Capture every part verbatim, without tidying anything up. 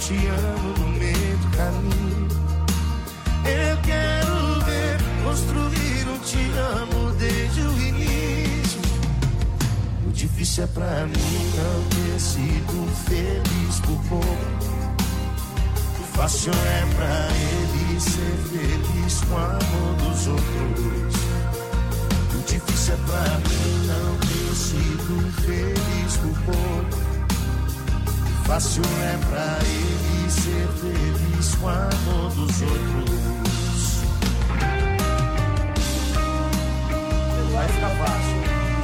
te amo no meio do caminho. Eu quero ver construir um te amo desde o início. O difícil é pra mim não ter sido feliz por pouco. O fácil é pra ele ser feliz com o amor dos outros. O difícil é pra mim não ter sido feliz por pouco. O fácil é pra ele ser feliz com o amor dos outros. Vai ficar fácil.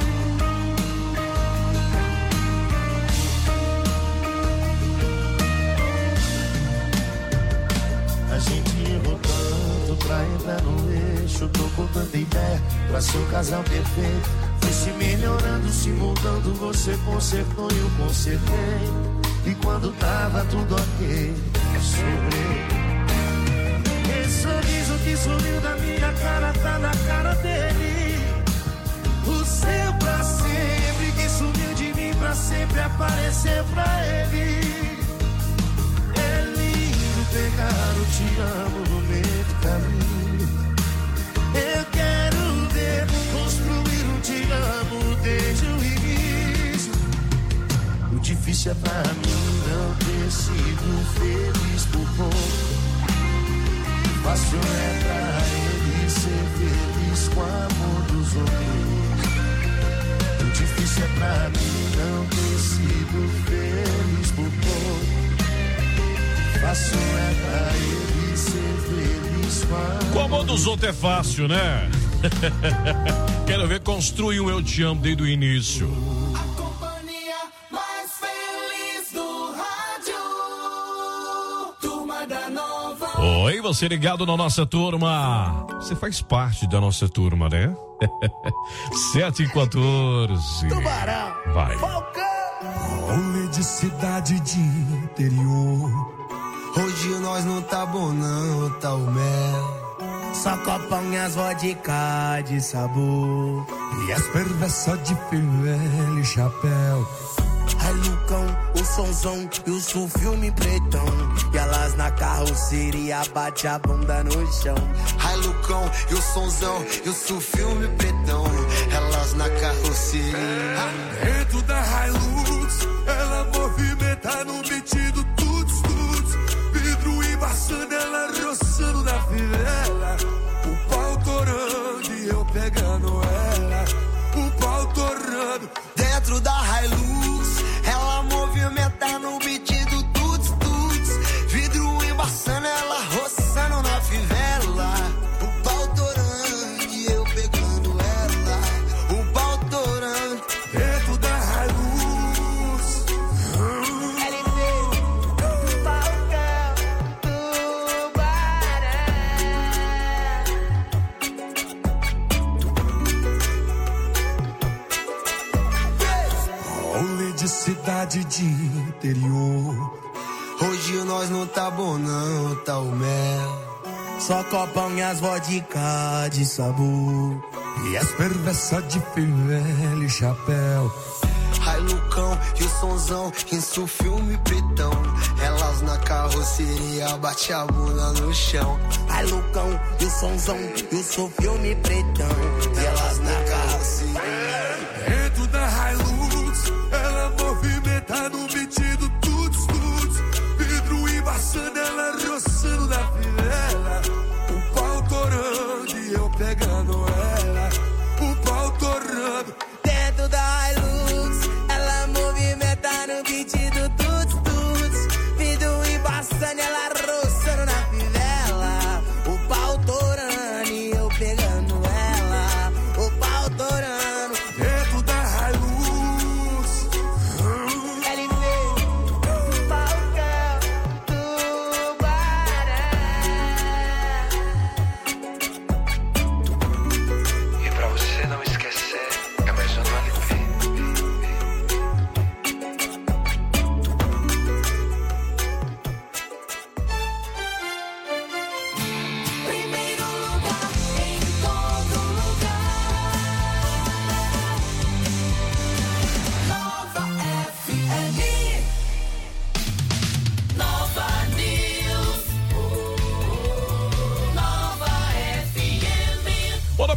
A gente errou tanto pra entrar no eixo. Tô com tanta ideia pra ser o casal perfeito. Foi se melhorando, se mudando. Você consertou e eu consertei. E quando tava tudo ok, sobrei. Esse sorriso que sumiu da minha cara tá na cara dele. O seu pra sempre que sumiu de mim pra sempre apareceu pra ele. Pegar o te amo no meio do caminho. Eu quero ver construir um te amo desde o início. O difícil é pra mim não ter sido feliz por pouco. O fácil é pra ele ser feliz com o amor dos outros. O difícil é pra mim não ter sido feliz por pouco. Fácil é pra ele ser feliz com a... Com o amor dos outros é fácil, né? Quero ver construir um eu te amo desde o início. A companhia mais feliz do rádio. Turma da Nova. Oi, você ligado na nossa turma. Você faz parte da nossa turma, né? sete e quatorze. Tubarão. Vai. Falcão. Rolê de cidade de interior. Hoje nós não tá bom não, tá o mel. Só copão e as vodka de sabor. E as perversas de filé e chapéu. Ai, Lucão, o sonzão e o sul filme pretão. E elas na carroceria bate a bunda no chão. Ai, Lucão, e o sonzão e o sul filme pretão. Elas na carroceria. Dentro da Hilux, ela movimenta no metido tuts tuts. Vidro embaçando, ela roçando na fivela. O pau torando e eu pegando ela. O pau torando. Dentro da Hilux, ela movimenta no beat do tuts tuts. Vidro embaçando, ela roçando na fivela. O pau torando e eu pegando ela. O pau torando. Dentro da Hilux. L D, Falcão, Tubarão. Rolê de cidade de interior. Hoje nós não tá bom não, tá o mel. Só copão e as vodka de sabor. E as perversas de filé e chapéu. Ai, Lucão e o sonzão, isso filme pretão. Elas na carroceria bate a bunda no chão. Ai, Lucão e o sonzão e o seu filme pretão. E elas na carroceria. Dentro da Hilux, ela movimenta no metido tuts tuts. Vidro embaçando, ela roçando na fivela. O pau torando e eu pegando ela. O pau torando. Dentro da Hilux, ela movimenta no beat do tuts tuts. Vidro embaçando, ela roçando na fivela. O pau torando e eu pegando ela.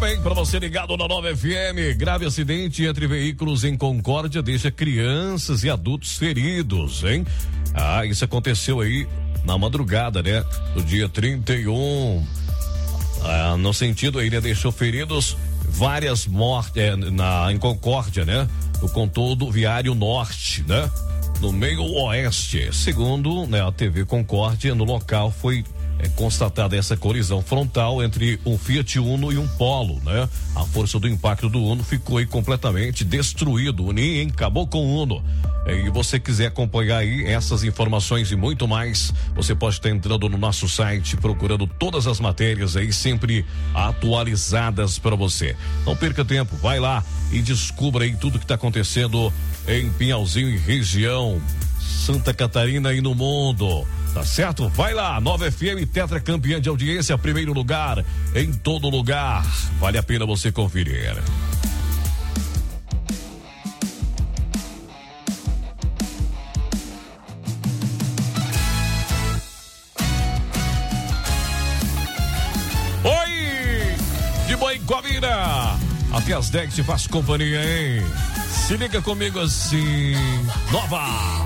bem, para você ligado na nova F M, grave acidente entre veículos em Concórdia deixa crianças e adultos feridos, hein? Ah, isso aconteceu aí na madrugada, né? Do dia trinta e um. Ah, no sentido aí, né? Deixou feridos várias mortes é, na, em Concórdia, né? No contorno viário norte, né? No meio oeste. Segundo, né, a T V Concórdia, no local foi é constatada essa colisão frontal entre um Fiat Uno e um Polo, né? A força do impacto do Uno ficou aí completamente destruído. O Uninho acabou com o Uno. E você quiser acompanhar aí essas informações e muito mais, você pode estar entrando no nosso site, procurando todas as matérias aí sempre atualizadas para você. Não perca tempo, vai lá e descubra aí tudo que está acontecendo em Pinhalzinho e região, Santa Catarina e no mundo. Tá certo? Vai lá, nova F M, tetra campeã de audiência, primeiro lugar em todo lugar. Vale a pena você conferir. Oi! De boi com a vida! Até as dez te faço companhia, hein? Se liga comigo assim, nova!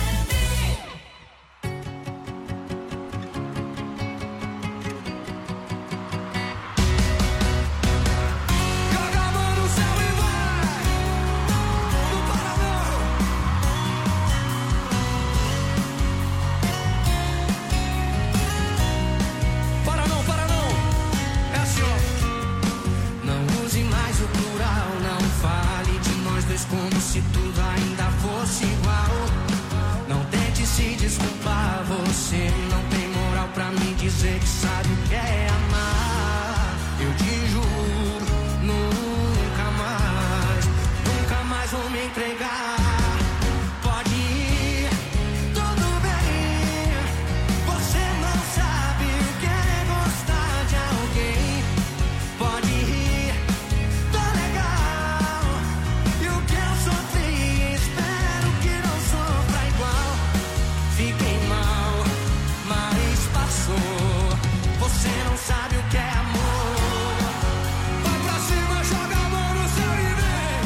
Como se tudo ainda fosse igual. Não tente se desculpar, você não tem moral pra me dizer que sabe o que é amar. Eu te juro, nunca mais, nunca mais vou me entregar. Pode ir, tudo bem. Você não sabe o que é gostar de alguém. Pode ir, tô legal. E o que eu sofri, espero que não sofra igual. Fiquei mal, mas passou. Você não sabe o que é amor. Vai pra cima, joga a mão no céu e vem.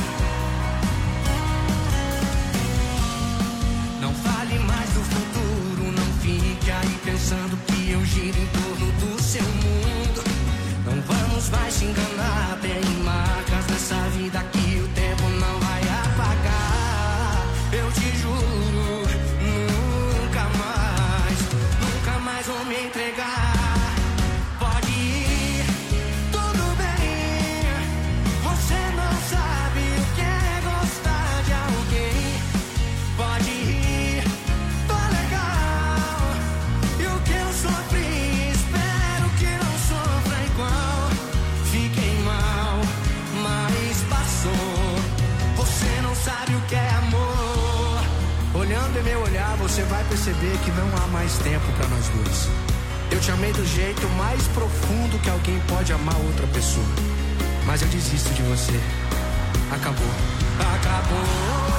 Não fale mais do futuro, não fique aí pensando que eu giro em torno do seu mundo. Não vamos mais se enganar, tem marcas nessa vida que o tempo não vai apagar. Eu te juro, nunca mais, nunca mais vou me entregar. Pode ir, tudo bem. Você não sabe o que é gostar de alguém. Pode ir, tô legal. E o que eu sofri, espero que não sofra igual. Fiquei mal, mas passou. Você não sabe o que é amor. Olhando em meu olhar, você vai perceber que não há mais tempo pra nós dois. Eu te amei do jeito mais profundo que alguém pode amar outra pessoa. Mas eu desisto de você. Acabou. Acabou.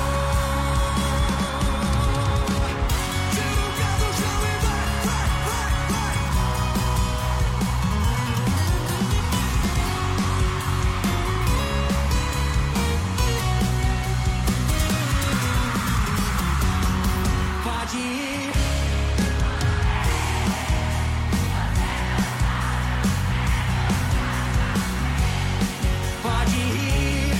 Tira o pé do chão e vai, vai, vai, vai. Pode ir. Pode ir.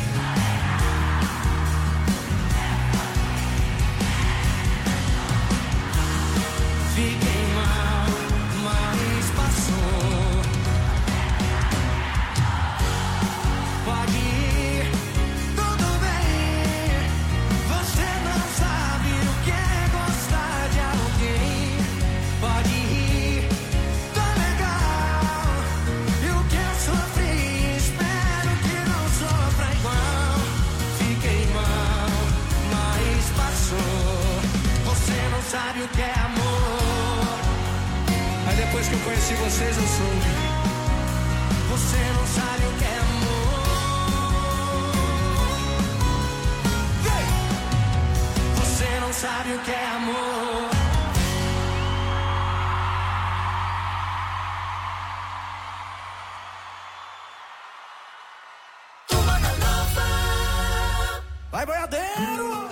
Fiquei mal, mas passou. Pode ir, tudo bem. Você não sabe o que é gostar de alguém. Pode ir, tô legal. E o que eu sofri, espero que não sofra igual. Fiquei mal, mas passou. Você não sabe o que é amor. Aí depois que eu conheci vocês eu soube. Você não sabe o que é amor. Vem! Você não sabe o que é amor. boiadeiro.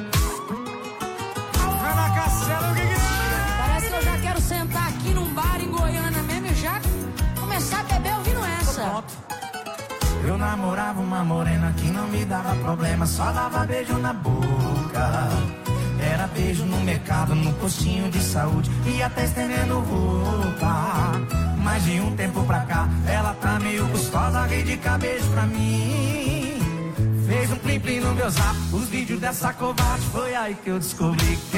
Ana Castelo, o que que é? Parece que eu já quero sentar aqui num bar em Goiânia mesmo e já começar a beber ouvindo essa. Eu namorava uma morena que não me dava problema, só dava beijo na boca. Era beijo no mercado, no postinho de saúde e até estendendo roupa. Mas de um tempo pra cá, ela tá meio gostosa, reivindica beijo pra mim. Fez um plim-plim no meu zap, os vídeos dessa covarde, foi aí que eu descobri que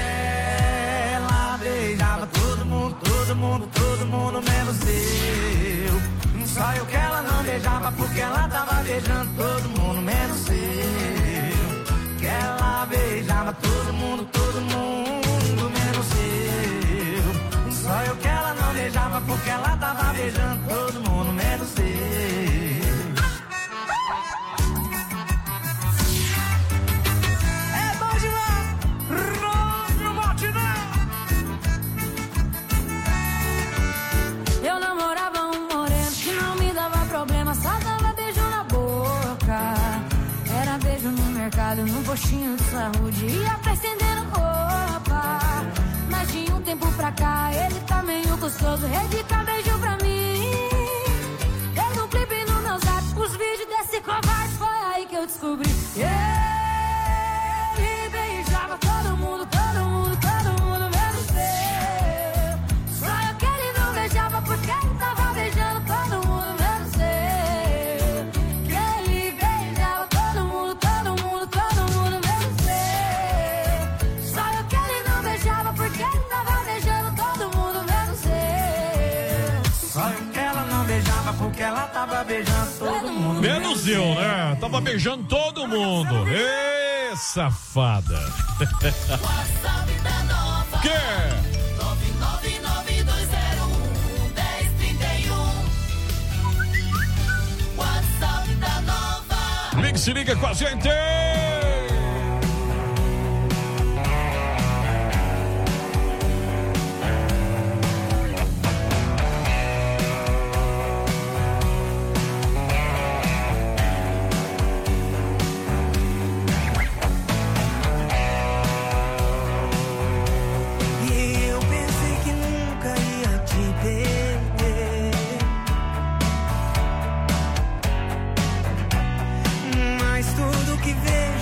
ela beijava todo mundo, todo mundo, todo mundo, menos eu. Só eu que ela não beijava porque ela tava beijando todo mundo, menos eu. Que ela beijava todo mundo, todo mundo, menos eu. Só eu que ela não beijava porque ela tava beijando todo mundo, menos eu. É bom demais. Rock, batidão. Eu namorava um moreno que não me dava problema, só dava beijo na boca. Era beijo no mercado, no postinho de saúde e até estendendo roupa. Mas de um tempo pra cá, ele tá meio gostoso, dedica beijo pra mim. Fez um clipe no meu zap, os vídeos desse covarde, foi aí que eu descobri. Ele beijava todo mundo, todo mundo, todo mundo, menos eu. Só eu que ele não beijava porque ele tava beijando todo mundo, menos eu. Que ele beijava todo mundo, todo mundo, todo mundo, menos eu. Só eu que ele não beijava porque ele tava beijando todo mundo, menos eu. Só eu que ela não beijava porque ela tava beijando todo mundo, Menos eu, né? Tava beijando todo mundo. Ê, safada. WhatsApp da Nova. Que? nove nove nove dois zero um um zero três um. WhatsApp da Nova. Liga, se liga com a gente. E eu pensei que nunca ia te perder, mas tudo que veio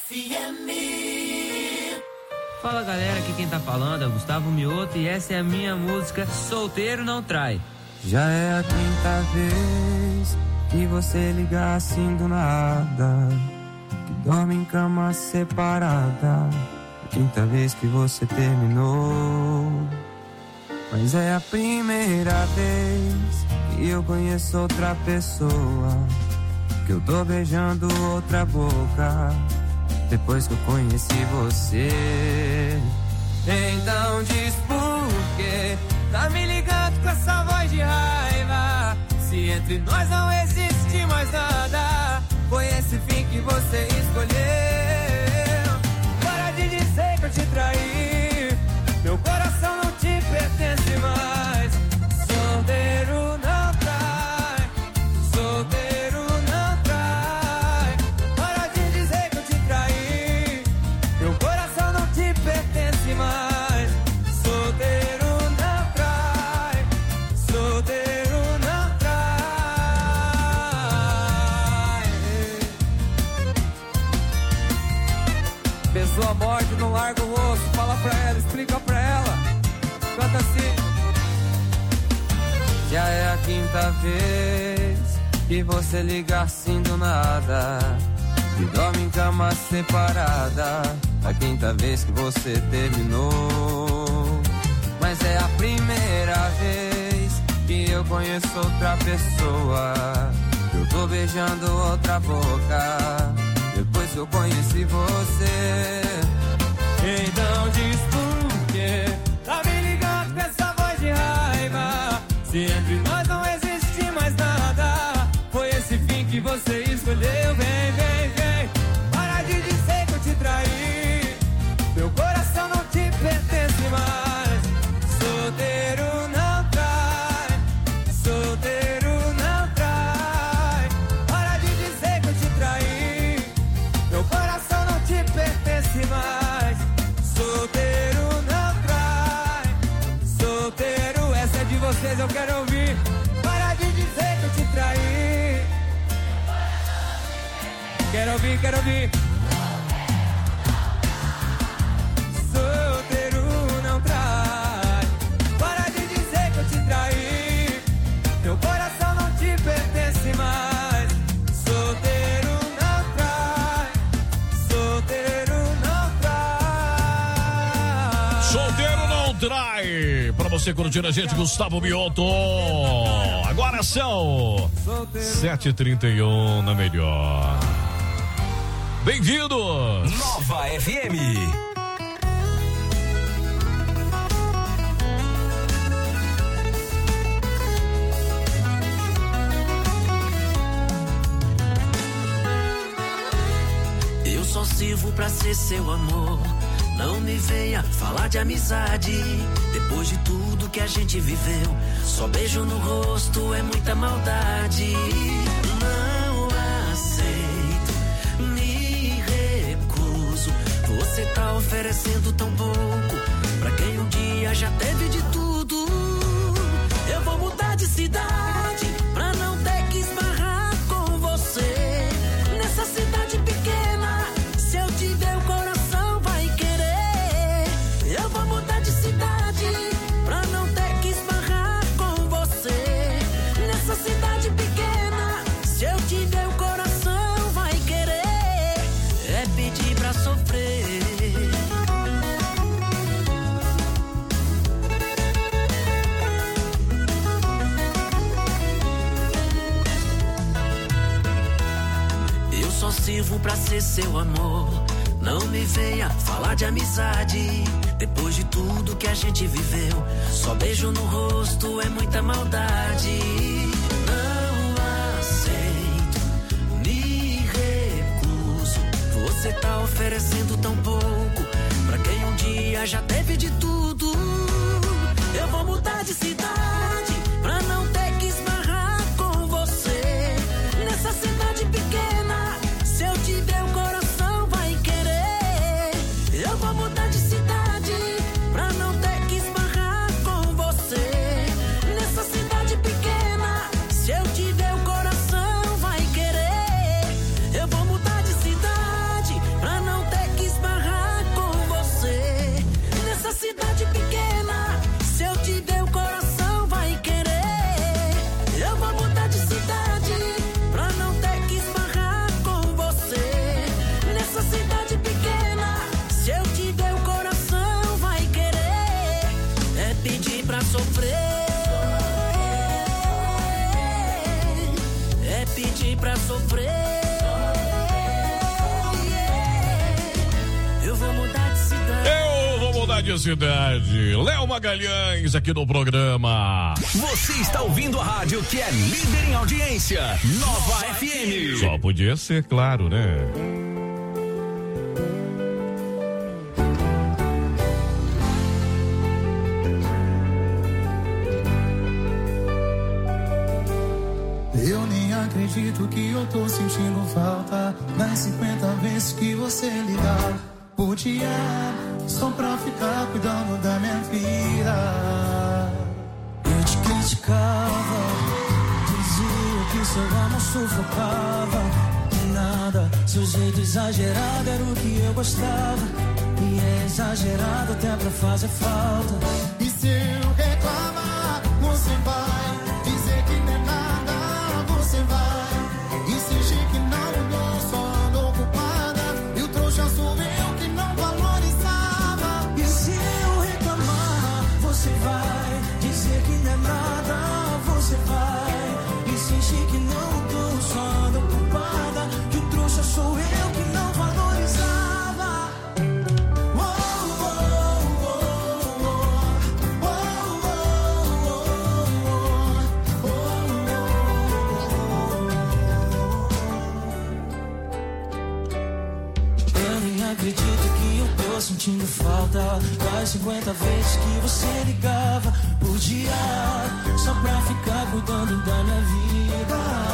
F M. Fala galera, aqui quem tá falando é o Gustavo Mioto e essa é a minha música Solteiro Não Trai. Já é a quinta vez que você liga assim do nada, que dorme em cama separada. A quinta vez que você terminou, mas é a primeira vez que eu conheço outra pessoa, que eu tô beijando outra boca depois que eu conheci você. Então diz por quê tá me ligando com essa voz de raiva, se entre nós não existe mais nada, foi esse fim que você escolheu. Para de dizer que eu te traí, meu coração não te pertence mais. Solteiro não trai, solteiro não trai. Para de dizer que eu te traí, meu coração não te pertence mais. Solteiro não trai, solteiro não trai. Pessoa morte, não larga o osso. Fala pra ela, explica pra ela. Canta assim. Já é a quinta vez que você liga assim do nada, e dorme em cama separada. A quinta vez que você terminou, mas é a primeira vez que eu conheço outra pessoa, que eu tô beijando outra boca depois que eu conheci você. Então diz por quê tá me ligando com essa voz de raiva, se entre nós não existe mais nada, foi esse fim que você escolheu. Vem, vem, vem, para de dizer que eu te traí, meu coração não te pertence mais. Solteiro não trai, solteiro não trai. Para de dizer que eu te traí, meu coração não te pertence mais. Solteiro não trai, solteiro, essa é de vocês, eu quero ouvir. Para de dizer que eu te traí, quero ouvir, quero ouvir. Solteiro não trai, para de dizer que eu te traí, meu coração não te pertence mais. Solteiro não trai, solteiro não trai. Solteiro não trai. Pra você curtir a gente, Gustavo Mioto. Agora são sete e trinta e um na melhor. Bem-vindos. Nova F M. Eu só sirvo pra ser seu amor. Não me venha falar de amizade. Depois de tudo que a gente viveu, só beijo no rosto é muita maldade. Não aceito, me recuso. Você tá oferecendo tão pouco pra quem um dia já teve de tudo. Eu vou mudar de cidade pra não ter que esbarrar com você. Nessa cidade pequena, se eu te der o coração vai querer. Eu vou mudar de cidade pra não ter que esbarrar com você. Nessa cidade pequena, se eu te der o coração vai querer. É pedir pra sofrer. Eu só sirvo pra ser seu amor. Não me venha falar de amizade. Depois de tudo que a gente viveu, só beijo no rosto é muita maldade. Não aceito, me recuso. Você tá oferecendo tão pouco pra quem um dia já teve de tudo. Eu vou mudar de cidade pra não ter que esbarrar com você. Nessa cidade pequena, se eu te der o coração vai querer. Eu vou mudar de cidade pra não ter que esbarrar com você. Nessa cidade pequena, se eu te der o coração vai querer. Eu vou mudar de cidade pra não pra sofrer. Eu vou mudar de cidade. Eu vou mudar de cidade. Léo Magalhães aqui no programa. Você está ouvindo a rádio que é líder em audiência, Nova F M. Só podia ser, claro, né? Eu nem acredito que eu tô sentindo falta das cinquenta vezes que você ligar por dia, só pra ficar cuidando da minha vida. Eu te criticava, dizia que seu amor sufocava. Nada, seu jeito exagerado era o que eu gostava. E é exagerado até pra fazer falta. E se eu reclamar, você vai dizer que não é nada, você vai insistir que não mudou, só ando ocupada. E o trouxa sou eu que não valorizava. E se eu reclamar, você vai dizer que não é nada, você vai insistir que não mudou, só ando ocupada. Que o trouxa sou eu que não valorizava. Acredito que eu tô sentindo falta das cinquenta vezes que você ligava por dia, só pra ficar cuidando da minha vida.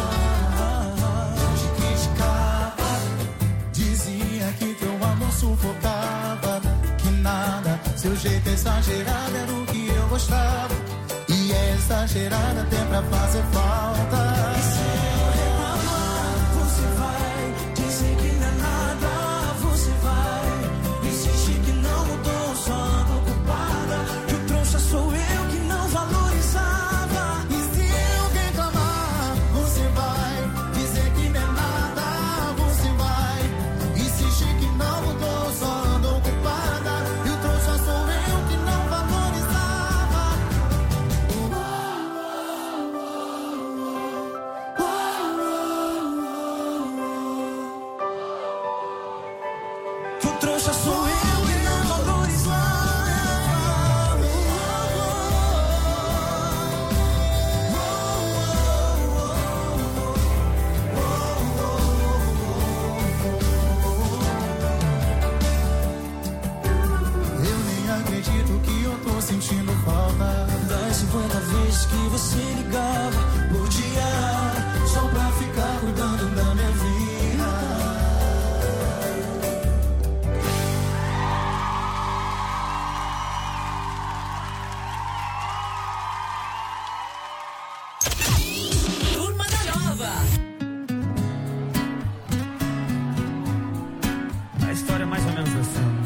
Eu te criticava, dizia que teu amor sufocava. Que nada, seu jeito exagerado era o que eu gostava. E é exagerado até pra fazer falta. E se eu reclamar, você vai dizer que não é nada. Você vai insistir que não mudou, só ando ocupada. Que o trouxa sou eu que não valorizava. E se eu reclamar, você vai dizer que não é nada. Você vai insistir que não mudou, só ando ocupada. E o trouxa sou eu que não valorizava. Que o trouxa sou eu que não valorizava. Eu nem acredito que eu tô sentindo falta das cinquenta vezes que você ligava por dia, só pra ficar cuidando da minha vida. Turma da Nova. A história é mais ou menos assim.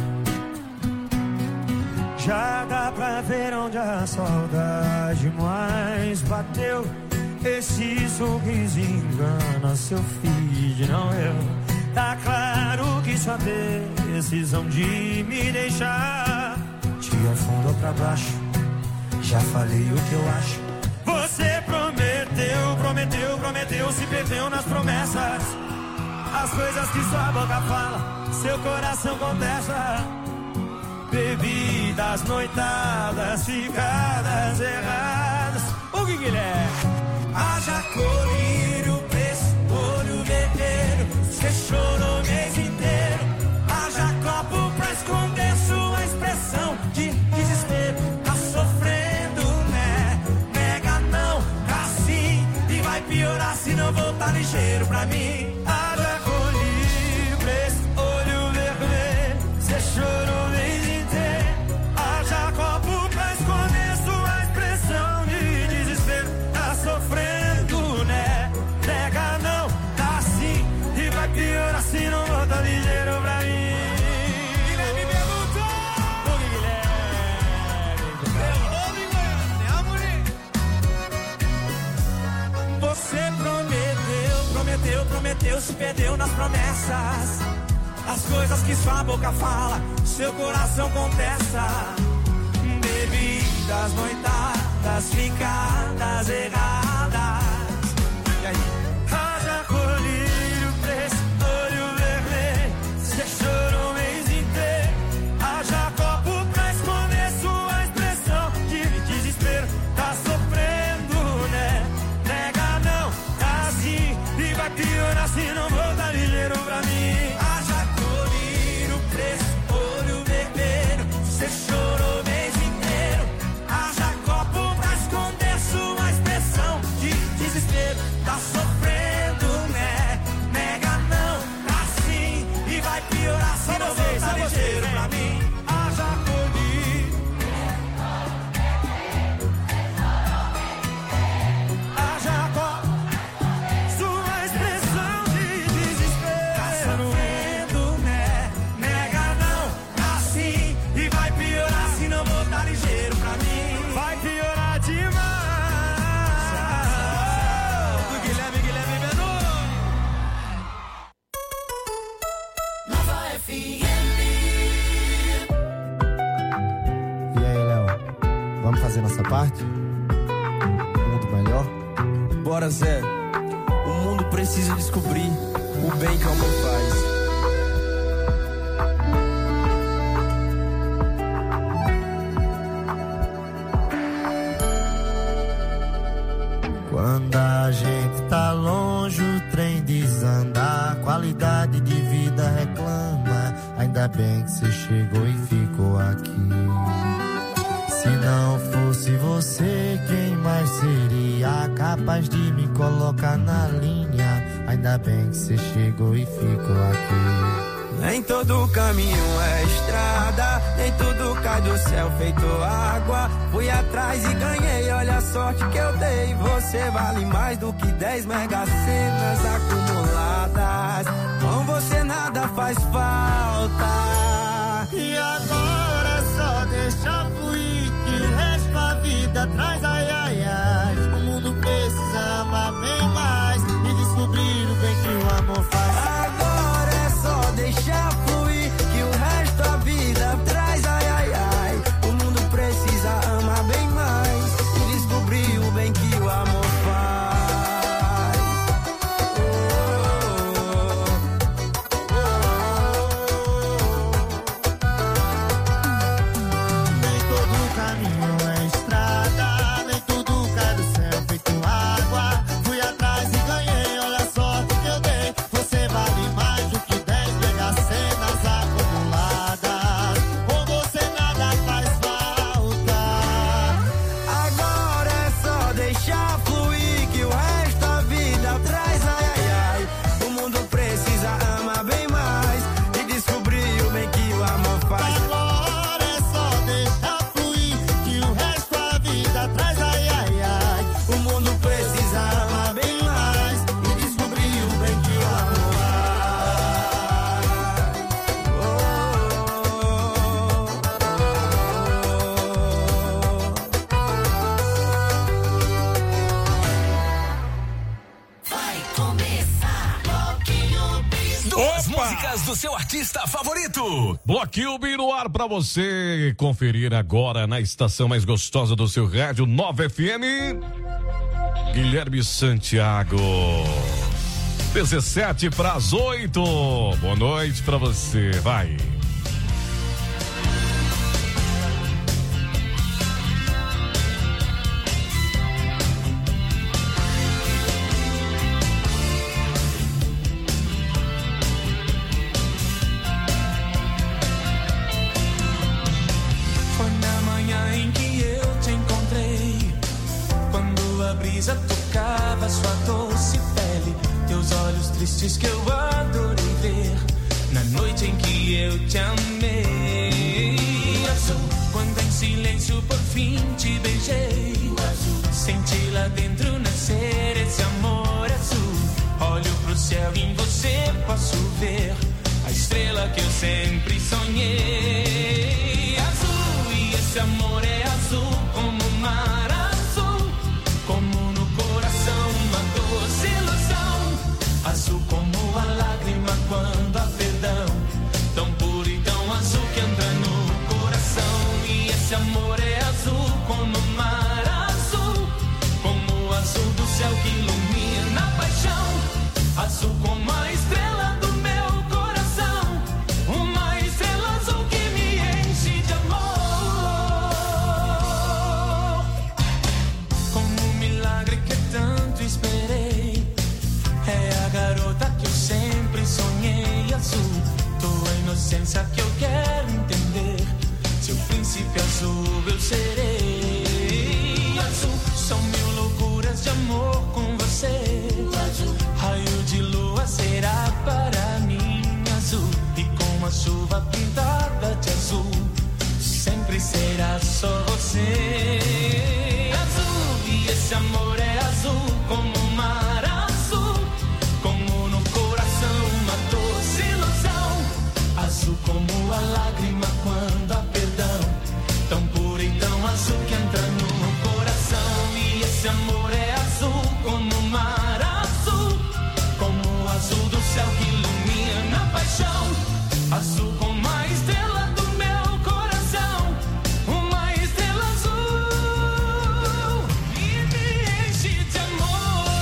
Já dá pra ver onde a saudade mais bateu. Esse sorriso engana seu feed, não eu. Tá claro que sua decisão de me deixar te afundou pra baixo. Já falei o que eu acho. Você prometeu, prometeu, prometeu, se perdeu nas promessas. As coisas que sua boca fala, seu coração contesta. Bebidas, noitadas, ficadas erradas. O que que é? Haja colírio, preço, olho vermelho. Você chorou o mês inteiro. Haja copo pra esconder sua expressão de desespero. Tá sofrendo, né? Nega não, tá sim. E vai piorar se não voltar ligeiro pra mim. Haja colírio, preço, olho vermelho. Você chorou o mês inteiro. Haja copo pra esconder sua expressão de desespero. Tá sofrendo, né? Nega não, tá sim. E vai piorar se não voltar ligeiro pra mim. Guilherme perguntou. Ô Guilherme. Você prometeu, prometeu, prometeu, se perdeu nas promessas. As coisas que sua boca fala, seu coração contesta. Bebidas, noitadas, ficadas erradas. E aí? Haja colher. se não botar ligeiro pra mim. Haja colírio, preço, olho vermelho. Cê chorou o mês inteiro. Haja copo pra esconder sua expressão de desespero. Tá sofrendo, né? Nega não, assim. E vai piorar se não botar ligeiro pra mim. Haja colírio. Haja copo. Sua expressão de desespero. Tá sofrendo, né? Nega não, assim. E vai piorar se não botar ligeiro pra mim. Vai piorar demais. Do Guilherme, Guilherme Menor. Nova F M. E aí, Léo? Vamos fazer nossa parte? Um mundo melhor? Bora, Zé. O mundo precisa descobrir o bem que o amor faz. Quando a gente tá longe, o trem desanda, a qualidade de vida reclama. Ainda bem que você chegou e ficou aqui. Se não fosse você, quem mais seria capaz de me colocar na linha? Ainda bem que você chegou e ficou aqui. Nem todo caminho é estrada, nem tudo cai do céu feito água. Fui atrás e ganhei, olha a sorte que eu dei. Você vale mais do que dez mega cenas acumuladas. Com você nada faz falta. E agora é só deixar fluir, que o resto da vida traz ai ai ai. O mundo precisa amar bem mais e descobrir o bem que o amor faz. Agora é só deixar fluir, que o resto da vida traz ai ai ai. O mundo precisa amar bem mais e descobrir o bem que o amor faz. Nem todo caminho é estrada, nem tudo cai do céu feito água. Fui atrás e ganhei, olha a sorte que eu dei. Você vale mais do que dez mega cenas acumuladas. Com você nada faz falta. Agora é só deixar fluir, que o resto da vida traz ai ai ai. O mundo precisa amar bem mais e descobrir o bem que o amor faz. Agora é só deixar fluir, que o resto da vida traz ai ai ai. O mundo precisa amar bem mais E descobrir o bem que o amor Vai começar Bloquinho Bis. Duas músicas do seu artista favorito. Bloquinho Bi no ar pra você conferir agora na estação mais gostosa do seu rádio, Nova F M. Guilherme Santiago. dezessete para as oito. Boa noite pra você. Vai. Foi na manhã em que eu te encontrei, quando a brisa tocava sua doce pele, teus olhos tristes que eu adorei ver, na noite em que eu te amei. Azul, quando em silêncio por fim te beijei, senti lá dentro nascer esse amor azul. Olho pro céu e em você posso ver a estrela que eu sempre sonhei. Azul, e esse amor é azul como o mar azul, como no coração uma doce ilusão. Azul como a lágrima quando há perdão, tão puro e tão azul que entra no coração. E esse amor é azul como o mar azul, como o azul do céu que ilumina a paixão. Azul como a estrela do meu coração, uma estrela azul que me só você. Azul, e esse amor é azul como o mar azul, como no coração uma doce ilusão. Azul como a lágrima quando há perdão, tão pura e tão azul que entra no coração. E esse amor é azul como o mar azul, como o azul do céu que ilumina a paixão. Azul como a estrela do meu coração, uma estrela azul e me enche de amor.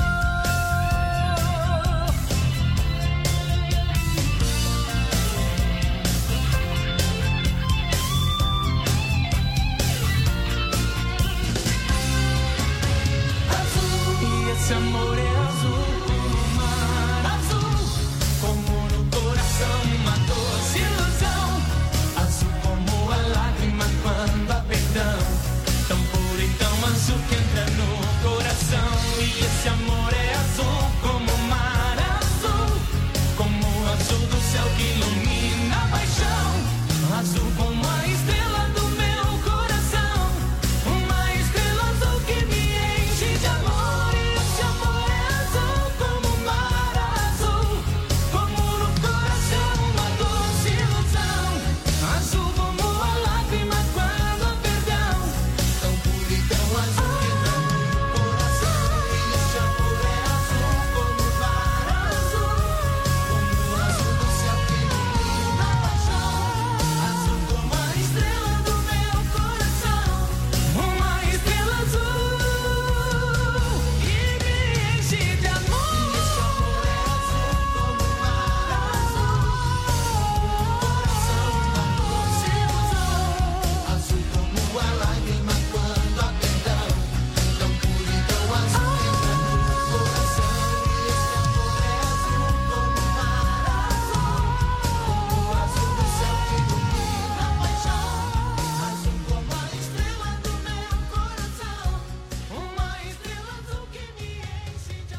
Azul, e esse amor é azul como o mar azul, como no coração uma doce ilusão. Azul como a lágrima quando há perdão, tão puro e tão azul que entra no coração. E esse amor é azul como o mar azul, como o azul do céu que ilumina a paixão. Azul como a estrela do meu coração, uma estrela azul que me enche de amor. E esse amor é azul como o mar azul, como no coração uma doce ilusão. Azul como a lágrima quando há perdão, tão puro e tão azul que entra no coração. E esse amor é azul como o mar azul, como o azul do céu que ilumina a paixão. Azul como a estrela do meu coração, uma estrela azul e me enche de amor. E esse amor é azul como o mar azul, coração uma doce ilusão. Azul como a lágrima quando há perdão, tão puro e tão azul que entra no coração. E esse amor é azul como o mar azul, como o azul do céu que ilumina a paixão. Azul como a estrela do meu coração, uma estrela azul que me enche de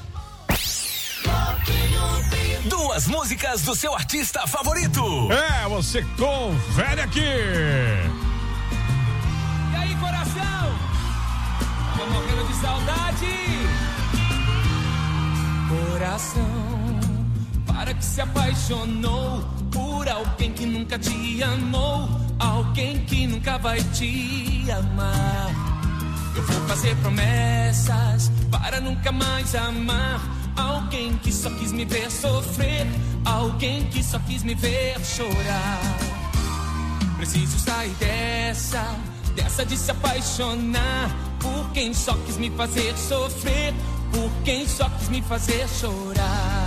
amor. Duas músicas do seu artista favorito. É, você confere aqui. E aí, coração? Tô morrendo de saudade. Coração, para que se apaixonou por alguém que nunca te amou, alguém que nunca vai te amar. Eu vou fazer promessas para nunca mais amar alguém que só quis me ver sofrer, alguém que só quis me ver chorar. Preciso sair dessa, dessa de se apaixonar por quem só quis me fazer sofrer, por quem só quis me fazer chorar.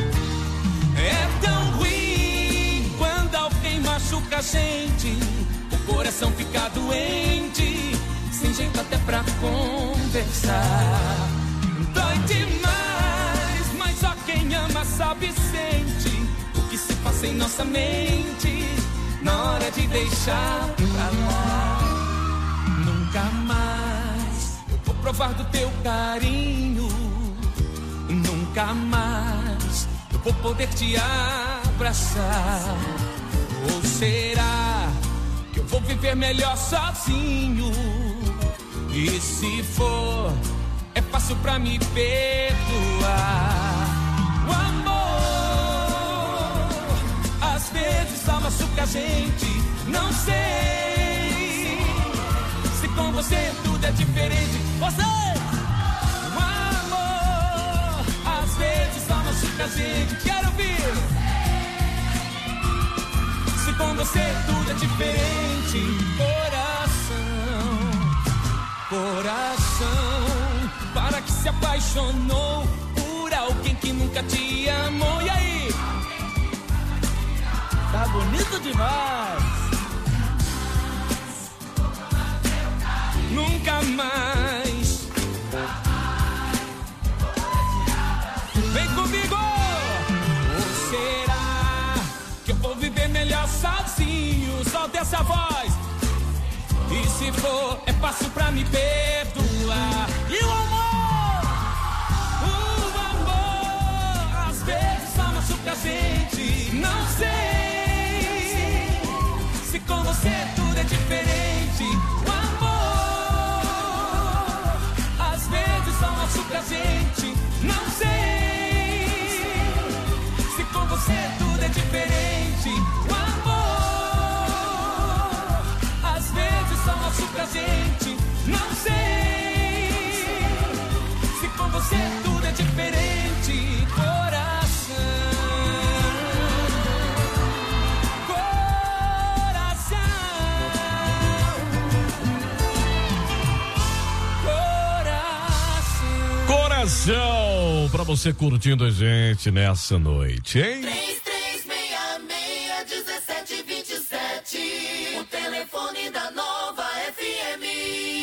É tão ruim quando alguém machuca a gente, o coração fica doente, sem jeito até pra conversar. Dói demais, mas só quem ama sabe e sente o que se passa em nossa mente na hora de deixar pra lá. Nunca mais eu vou provar do teu carinho, nunca mais eu vou poder te abraçar. Ou será que eu vou viver melhor sozinho? E se for, é fácil pra me perdoar. O amor às vezes só machuca a gente. Não sei se com você tudo é diferente. Você! O amor às vezes só machuca a gente. Quero ouvir. Se com você tudo é diferente. Coração, coração, para que se apaixonou por alguém que nunca te amou. E aí? Tá bonito demais. Nunca mais. Vem comigo. Ou será que eu vou viver melhor sozinho? Solta essa voz. E se for, é fácil pra me perdoar. E o amor? O amor às vezes só machuca a gente. Não sei se com você tudo é diferente. você curtindo a gente nessa noite, hein? três três seis seis, um sete dois sete. O telefone da Nova F M.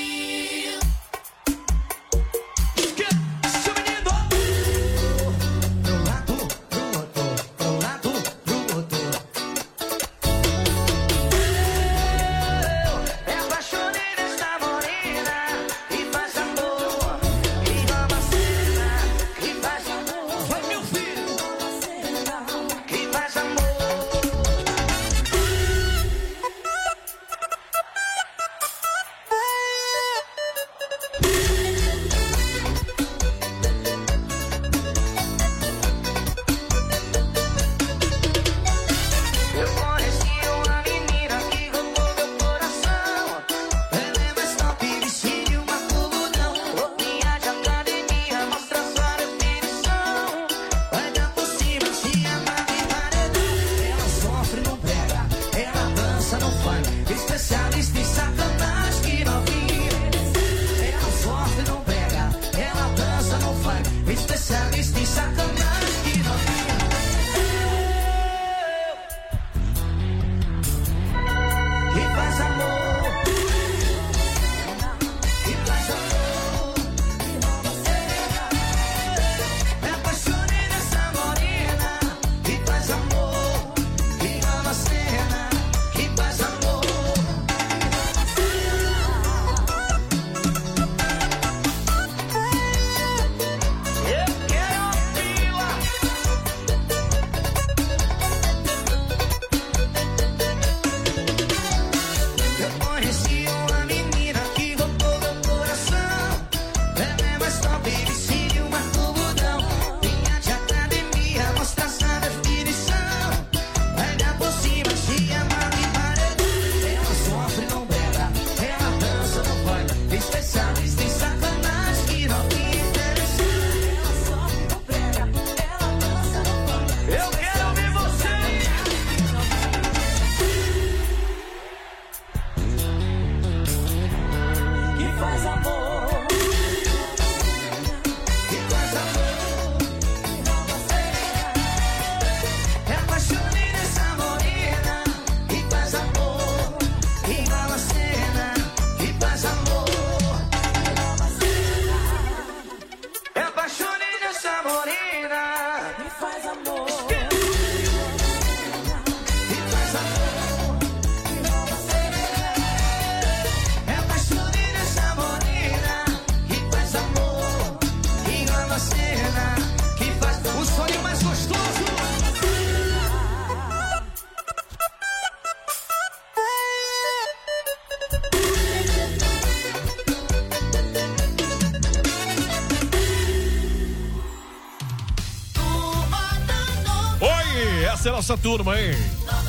Essa é a nossa turma, hein?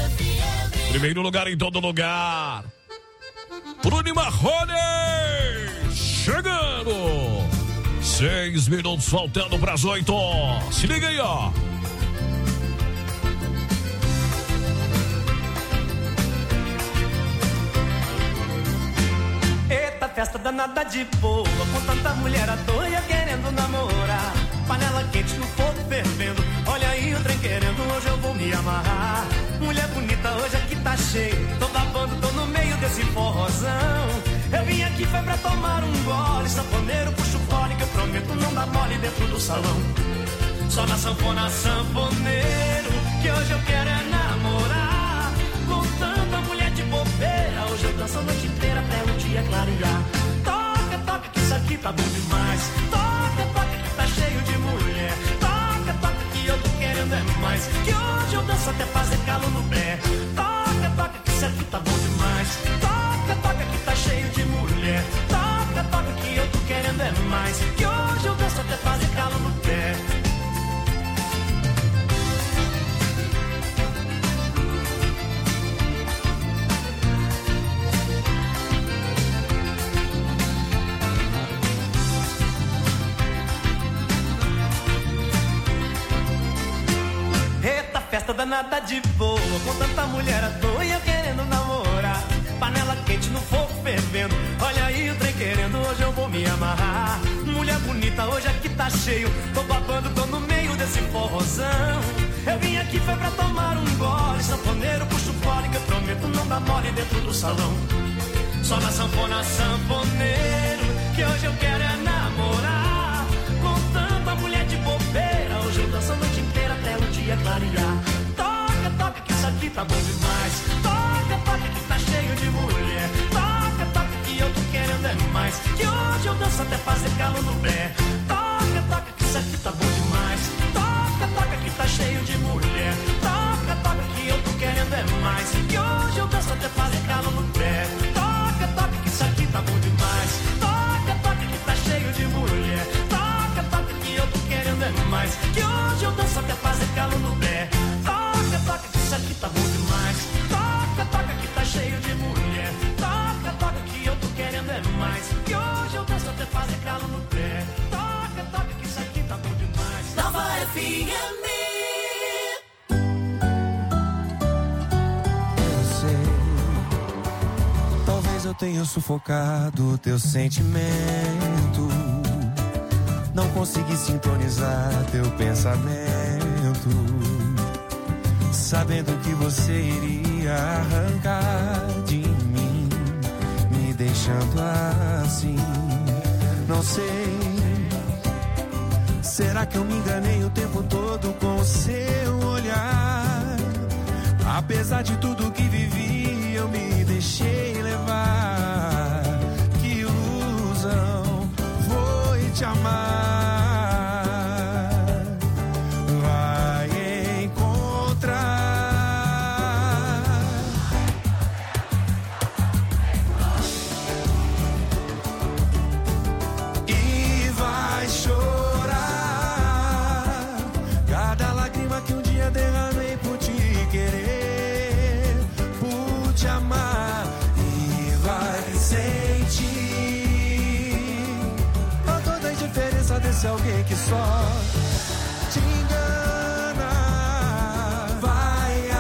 Primeiro lugar em todo lugar. Bruno Marrone chegando. Seis minutos faltando para as oito. Se liga aí, ó. Eita, festa danada de boa, com tanta mulher à toa querendo namorar. Panela quente no fogo fervendo, olha aí o trem querendo, hoje eu vou me amarrar. Mulher bonita, hoje aqui tá cheio, tô babando, tô no meio desse forrozão. Eu vim aqui foi pra tomar um gole, sanfoneiro puxa o fole que eu prometo não dar mole dentro do salão. Só na sanfona, sanfoneiro, que hoje eu quero é namorar. Com tanta mulher de bobeira, hoje eu danço a noite inteira até o dia clarear. Toca, toca que isso aqui tá bom demais. Toca, toca que tá cheio de mulher. Toca, toca que eu tô querendo é mais. Que hoje eu danço até fazer calo no pé. Toca, toca que isso aqui tá bom demais. Toca, toca que tá cheio de mulher. Toca, toca que eu tô querendo é mais. Que hoje eu danço até fazer calo no pé. Festa danada de boa, com tanta mulher à toa e eu querendo namorar. Panela quente no fogo fervendo, olha aí o trem querendo, hoje eu vou me amarrar. mulher bonita, hoje aqui tá cheio. Tô babando, tô no meio desse forrozão. Eu vim aqui foi pra tomar um gole. Sanfoneiro, puxa o fole que eu prometo não dar mole dentro do salão. Só na sanfona, sanfoneiro, que hoje eu quero é namorar. Com tanta mulher de bobeira, hoje eu danço a noite inteira até o dia clarear. Toca, toca que isso aqui tá bom demais. Toca, toca que tá cheio de mulher. Toca, toca que eu tô querendo é mais. Que hoje eu danço até fazer calo no pé. Toca, toca que isso aqui tá bom demais. Toca, toca que tá cheio de mulher. Toca, toca que eu tô querendo é mais. Que hoje eu danço até fazer calo no pé. Toca, toca que isso aqui tá bom demais. Toca, toca que tá cheio de mulher. Toca, toca que eu tô querendo é mais. Que hoje eu danço até fazer calo no pé. Toca, toca que isso aqui tá bom demais. Toca, toca que tá cheio de mulher. Toca, toca que eu tô querendo é mais. Que hoje eu danço até fazer calo no pé. Toca, toca que isso aqui tá bom demais. Nova F M. Eu sei, talvez eu tenha sufocado teu sentimento. Não consegui sintonizar teu pensamento, sabendo que você iria arrancar de mim, me deixando assim. Não sei, será que eu me enganei o tempo todo com o seu olhar? Apesar de tudo que vivi, eu me deixei levar. Que ilusão foi te amar. Derramei por te querer, por te amar, e vai sentir a toda a diferença desse alguém que só te engana. Vai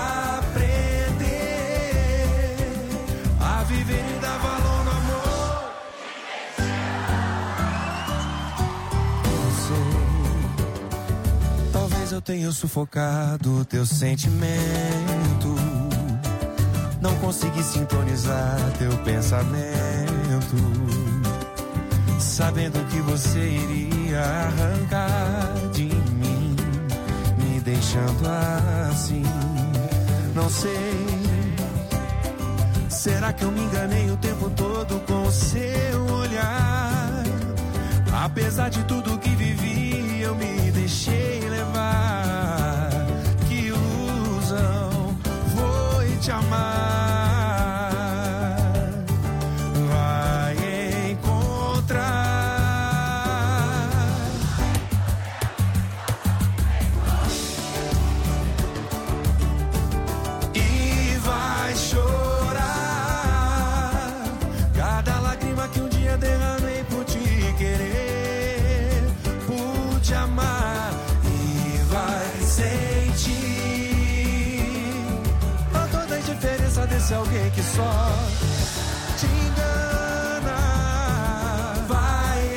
aprender a viver e dar valor no amor. Eu sei, talvez eu tenha sufocado teu sentimento. Não consegui sintonizar teu pensamento, sabendo que você iria arrancar de mim, me deixando assim. Não sei, será que eu me enganei o tempo todo com o seu olhar? Apesar de tudo que vivi, eu me deixei levar. Que ilusão foi te amar. Vai encontrar e vai chorar cada lágrima que um dia derramei por te querer, por te amar. E vai sentir a toda a diferença desse alguém que só te engana. Vai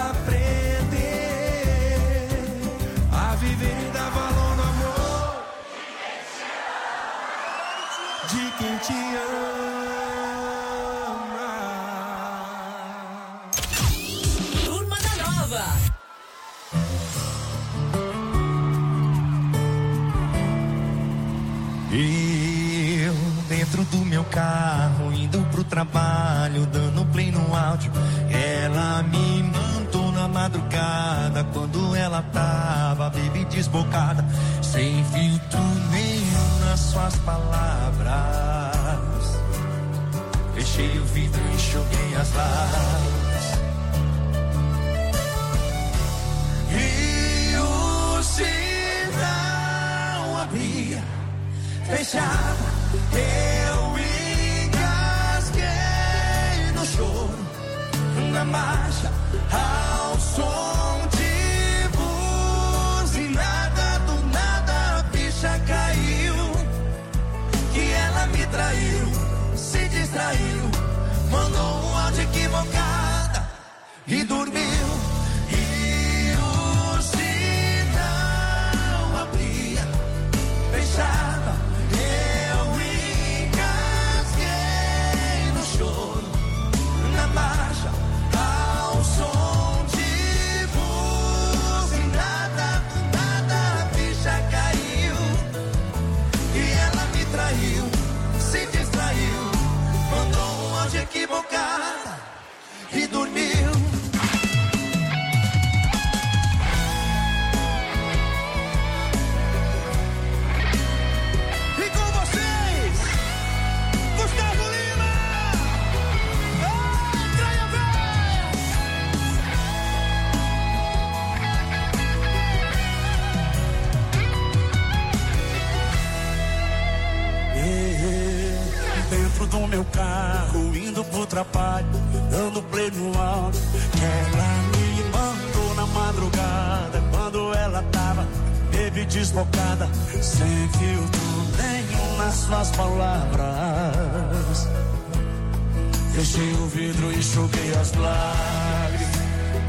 aprender a viver e dar valor no amor de quem te ama. Turma da Nova. Eu, dentro do meu carro, indo pro trabalho, dando play no áudio. Ela me mandou na madrugada, quando ela tava, baby, desbocada, sem filtro nenhum nas suas palavras. Fechei o vidro e enxuguei as lágrimas. E o sinal abria, fechava, eu engasguei no choro, na marcha, ao som de buzinada. Do nada a ficha caiu, que ela me traiu, se distraiu, mandou um áudio equivocada e dormiu. E dentro do meu carro, indo pro trabalho, dando play no áudio. Ela me mandou na madrugada, quando ela tava baby deslocada, sem filtro nenhum nas suas palavras. Fechei o vidro e enxuguei as lágrimas.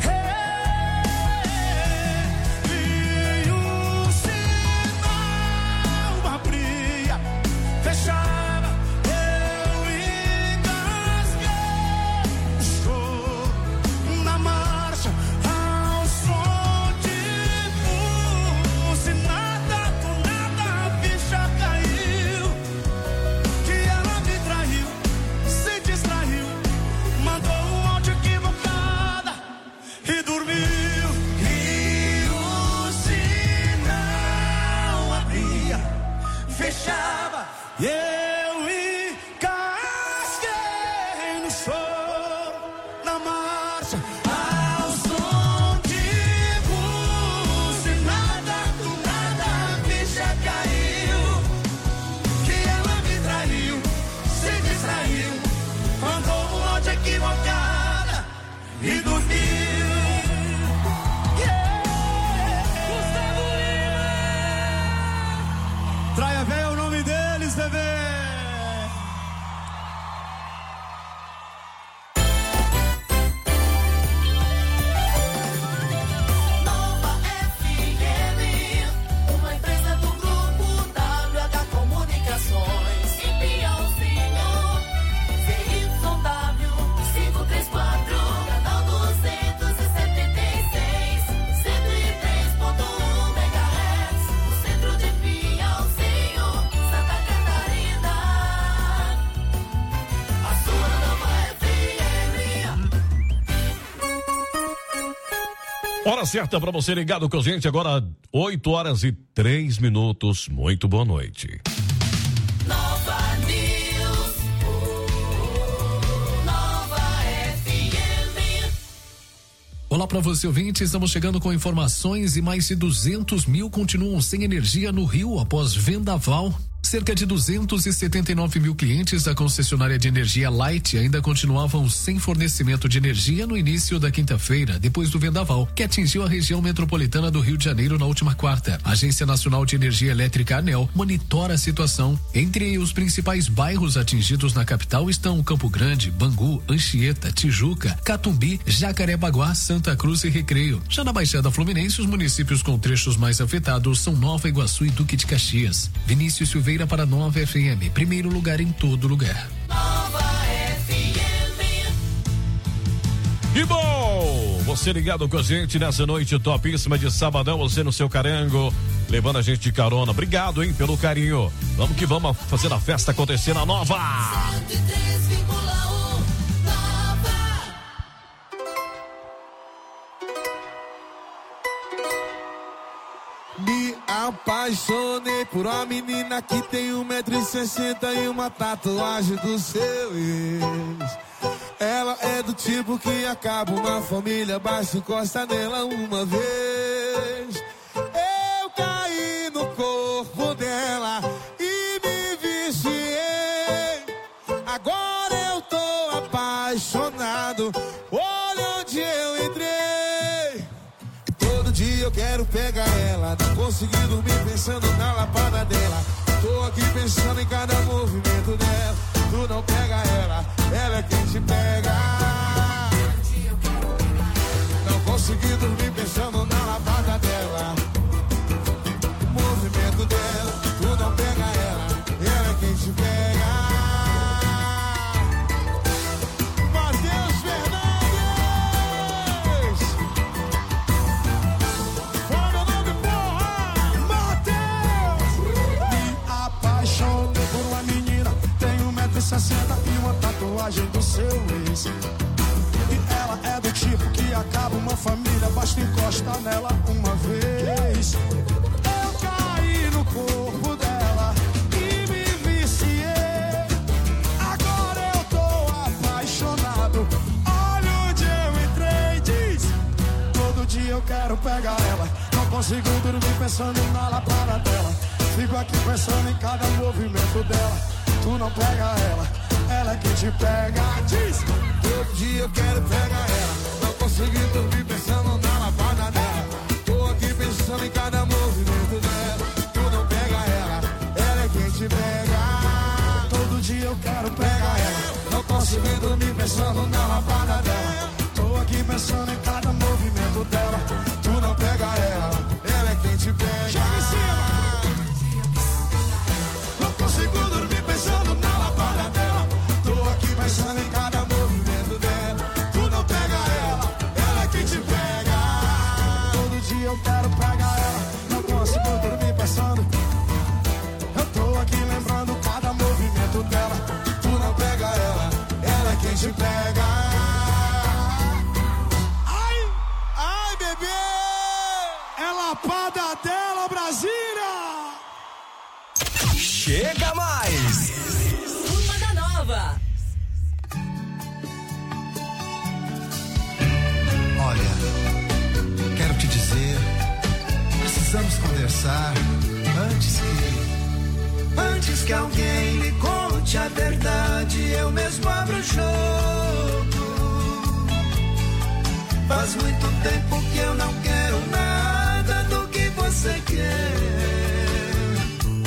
Fechava, eu engasguei. Estou na marcha ao som de buzinada. Do nada a ficha caiu, que ela me traiu, se distraiu, mandou um áudio equivocada e dormiu. E o sinal abria, fechava. E eu encasquei no choro, na marcha, ao som de buzinada. Do nada a ficha caiu, que ela me traiu, se distraiu, mandou um áudio equivocada e dormiu. Gustavo Lima! Traia velho é o nome deles, bebê! Nova F M, uma empresa do grupo W H Comunicações. Em Piauzinho, C Y W quinhentos e trinta e quatro, canal duzentos e setenta e seis, cento e três ponto um megahertz, no centro de Piauzinho, Santa Catarina. A sua Nova F M. Hora certa para você ligado com a gente agora, oito horas e três minutos. Muito boa noite. Nova News. Nova F M. Olá para você, ouvinte. Estamos chegando com informações e mais de duzentos mil continuam sem energia no Rio após vendaval. Cerca de duzentos e setenta e nove mil clientes da concessionária de energia Light ainda continuavam sem fornecimento de energia no início da quinta-feira, depois do vendaval, que atingiu a região metropolitana do Rio de Janeiro na última quarta. A Agência Nacional de Energia Elétrica, ANEEL, monitora a situação. Entre os principais bairros atingidos na capital estão Campo Grande, Bangu, Anchieta, Tijuca, Catumbi, Jacarepaguá, Santa Cruz e Recreio. Já na Baixada Fluminense, os municípios com trechos mais afetados são Nova Iguaçu e Duque de Caxias. Vinícius Silveira para Nova F M, primeiro lugar em todo lugar. Nova F M. E bom, você ligado com a gente nessa noite topíssima de sabadão, você no seu carango, levando a gente de carona. Obrigado, hein, pelo carinho. Vamos que vamos fazer a festa acontecer na Nova. cento e três vírgula um, Nova. Me apaixonei por uma menina que tem um metro e sessenta e uma tatuagem do seu ex. Ela é do tipo que acaba uma família, basta encostar nela uma vez. Eu caí no corpo dela e me viciei. Agora eu tô apaixonado, olha onde eu entrei. E todo dia eu quero pegar ela, não consegui dormir pensando na lapada dela. Tô aqui pensando em cada movimento dela. Tu não pega ela, ela é quem te pega. Não consegui dormir pensando na lapada dela. O movimento dela, tu não pega ela, ela é quem te pega. Matheus Fernandes, fala meu nome, porra! Matheus! Me apaixonei por uma menina, tem um metro e sessenta e uma tatuagem do seu ex. E ela é do tipo que acaba uma família, basta encostar nela uma vez. Eu caí no corpo dela e me viciei. Agora eu tô apaixonado, olha onde eu entrei. Diz, todo dia eu quero pegar ela, não consigo dormir pensando na lapada dela. Fico aqui pensando em cada movimento dela. Tu não pega ela, ela que te pega. Diz, todo dia eu quero pegar ela. Não consegui dormir pensando na lapada dela. Tô aqui pensando em cada movimento dela. Tu não pega ela, ela é quem te pega. Todo dia eu quero pegar ela. Não consegui dormir pensando na lapada dela. Tô aqui pensando em cada movimento dela. Tu não pega ela, ela é quem te pega. Joga em cima. Não consigo dormir pensando na lapada dela. Tô aqui pensando em cada movimento dela. Tu não pega ela, ela é quem te pega. Todo dia eu quero pegar ela. Não consigo dormir pensando. Eu tô aqui lembrando cada movimento dela. Tu não pega ela, ela é quem te pega. Ai, ai, bebê! É lapada dela, Brasília! Chega mais! Turma da Nova. Olha, quero te dizer, precisamos conversar antes que... Antes que alguém me conte a verdade, eu mesmo abro o jogo. Faz muito tempo que eu não quero nada do que você quer.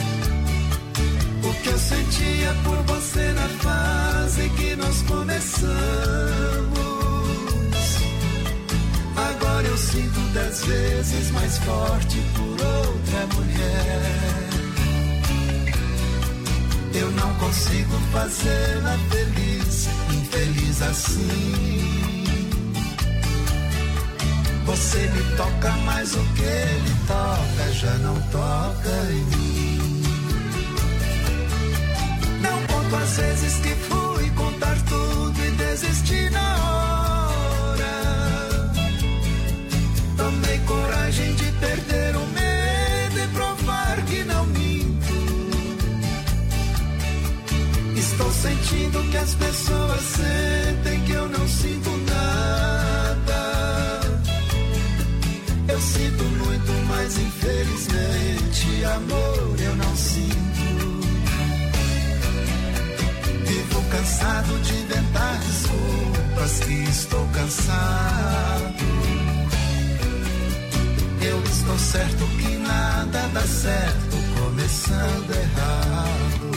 O que eu sentia por você na fase que nós começamos, agora eu sinto dez vezes mais forte por outra mulher. Eu não consigo fazê-la feliz, infeliz assim. Você me toca, mas o que ele toca já não toca em mim. Não conto as vezes que fui contar tudo e desisti na hora. Tomei coragem de perder o medo e provar que não minto. Estou sentindo que as pessoas sentem que eu não sinto nada. Eu sinto muito, mas infelizmente amor eu não sinto. Vivo cansado de inventar desculpas que estou cansado. Eu estou certo que nada dá certo começando errado.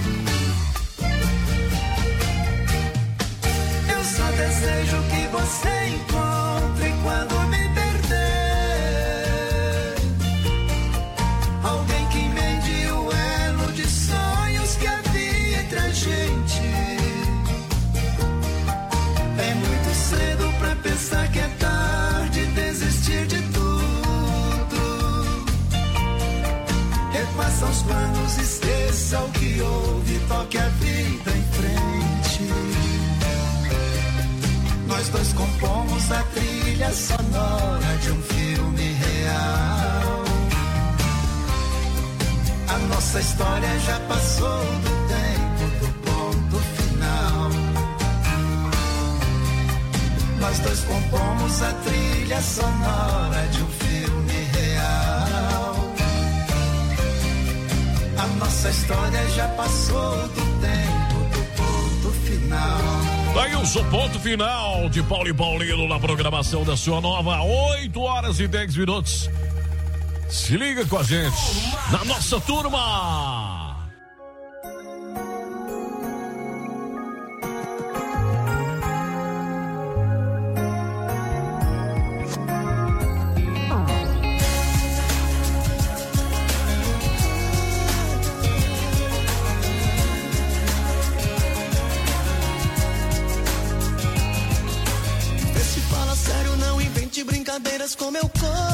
Eu só desejo que você encontre quando me perder alguém que emende o elo de sonhos que havia entre a gente. É muito cedo pra pensar que é tarde, desistir de tudo. Refaça os planos, esqueça o que houve, toque a vida em frente. Nós dois compomos a trilha sonora de um filme real. A nossa história já passou do tempo do ponto final. Nós dois compomos a trilha sonora de um filme real. A nossa história já passou do tempo do ponto final. Daí o seu ponto final de Paulo e Paulino na programação da sua Nova, oito horas e dez minutos. Se liga com a gente na nossa turma. Com meu corpo